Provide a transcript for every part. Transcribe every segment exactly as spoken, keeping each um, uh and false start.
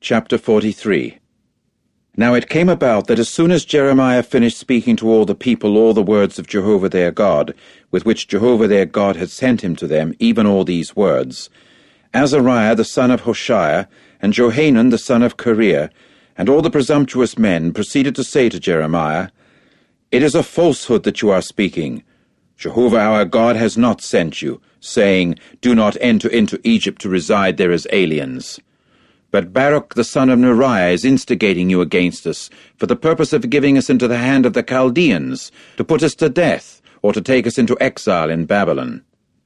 Chapter forty-three. Now it came about that as soon as Jeremiah finished speaking to all the people all the words of Jehovah their God, with which Jehovah their God had sent him to them, even all these words, Azariah the son of Hoshea, and Johanan the son of Kareah, and all the presumptuous men proceeded to say to Jeremiah, It is a falsehood that you are speaking. Jehovah our God has not sent you, saying, Do not enter into Egypt to reside there as aliens. But Baruch the son of Neriah is instigating you against us, for the purpose of giving us into the hand of the Chaldeans, to put us to death, or to take us into exile in Babylon.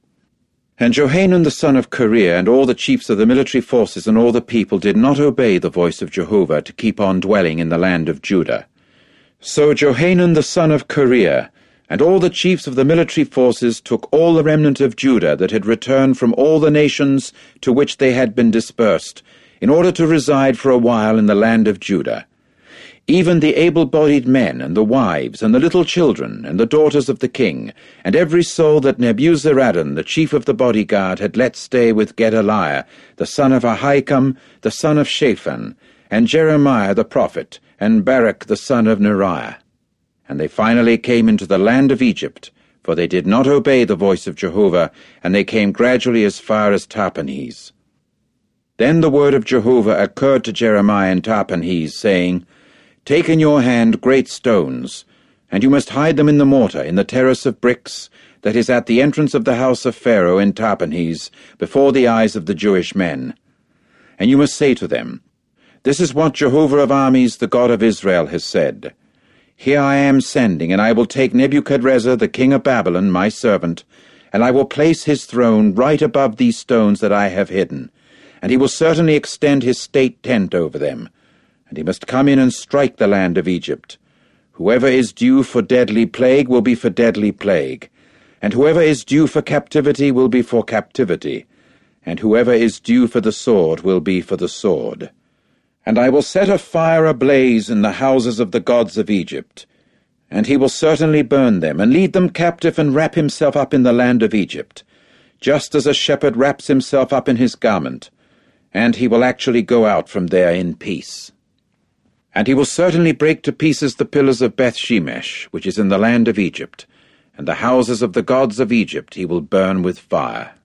And Johanan the son of Kareah and all the chiefs of the military forces and all the people did not obey the voice of Jehovah to keep on dwelling in the land of Judah. So Johanan the son of Kareah and all the chiefs of the military forces took all the remnant of Judah that had returned from all the nations to which they had been dispersed, in order to reside for a while in the land of Judah, even the able-bodied men, and the wives, and the little children, and the daughters of the king, and every soul that Nebuzaradan, the chief of the bodyguard, had let stay with Gedaliah, the son of Ahikam, the son of Shaphan, and Jeremiah the prophet, and Baruch the son of Neriah. And they finally came into the land of Egypt, for they did not obey the voice of Jehovah, and they came gradually as far as Tahpanhes. Then the word of Jehovah occurred to Jeremiah in Tahpanhes, saying, Take in your hand great stones, and you must hide them in the mortar, in the terrace of bricks, that is at the entrance of the house of Pharaoh in Tahpanhes, before the eyes of the Jewish men. And you must say to them, This is what Jehovah of armies, the God of Israel, has said. Here I am sending, and I will take Nebuchadrezzar, the king of Babylon, my servant, and I will place his throne right above these stones that I have hidden, and he will certainly extend his state tent over them, and he must come in and strike the land of Egypt. Whoever is due for deadly plague will be for deadly plague, and whoever is due for captivity will be for captivity, and whoever is due for the sword will be for the sword. And I will set a fire ablaze in the houses of the gods of Egypt, and he will certainly burn them, and lead them captive, and wrap himself up in the land of Egypt, just as a shepherd wraps himself up in his garment, and he will actually go out from there in peace. And he will certainly break to pieces the pillars of Beth-shemesh, which is in the land of Egypt, and the houses of the gods of Egypt he will burn with fire.